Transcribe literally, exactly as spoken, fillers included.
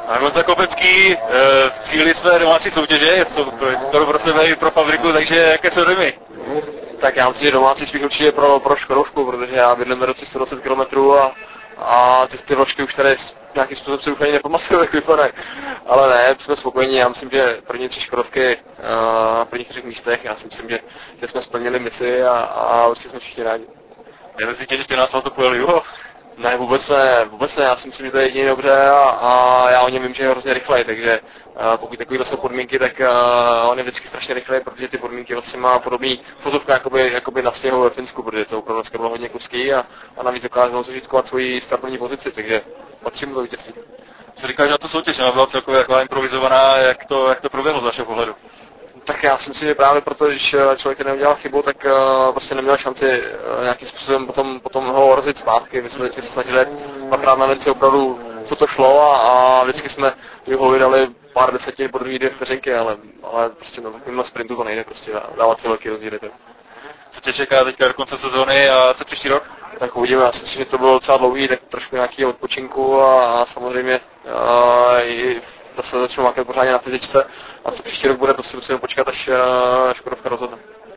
Honza Kopecký, v cíli své domácí soutěže, je to, to pro sebe i pro fabriku, takže jaké jsou domy? Tak já myslím, že domácí spíš určitě pro, pro Škodovku, protože já bydlím do sto dvacet kilometrů a, a ty ty ročky už tady nějakým způsobem si úplně nepamatuju, jak vypadají. Ale ne, jsme spokojení, já myslím, že první tři Škodovky na prvních třech místech, já si myslím, že, že jsme splnili misi a, a určitě jsme všichni rádi. Nemyslíte, že tě nás to pojel Juho? Ne, vůbec ne, vůbec ne, já si myslím, že to je jediný dobře a, a já o něm vím, že je hrozně rychlej, takže uh, pokud takovýhle jsou podmínky, tak uh, on je vždycky strašně rychlej, protože ty podmínky vlastně má podobný fotovka jakoby, jakoby na sněhu ve Finsku, protože to opravdu dneska bylo hodně kuský a, a navíc dokázal zužitkovat svoji startovní pozici, takže patří mu to vítězství. Co říkáš na tu soutěž, ona byla celkově taková improvizovaná, jak to, jak to proběhlo z vašeho pohledu? Tak já si myslím, že právě proto, když člověk neudělal chybu, tak uh, prostě neměl šanci uh, nějakým způsobem potom, potom ho rozjet zpátky. My jsme vždycky se snažili dvakrát na věci opravdu, co to šlo a, a vždycky jsme ho vydali pár desetin po druhý dvě vteřinky, ale, ale prostě na takovýmhle sprintu to nejde prostě dávat si velký rozdíly. Co tě čeká teďka do konce sezóny a co příští rok? Tak uvidíme, já si myslím, že to bylo docela dlouhý, tak trošku nějaký odpočinku a, a samozřejmě uh, i zase začnu mákat pořádně na fyzičce a co příští rok bude, to si musíme počkat, až uh, Škodovka rozhodne.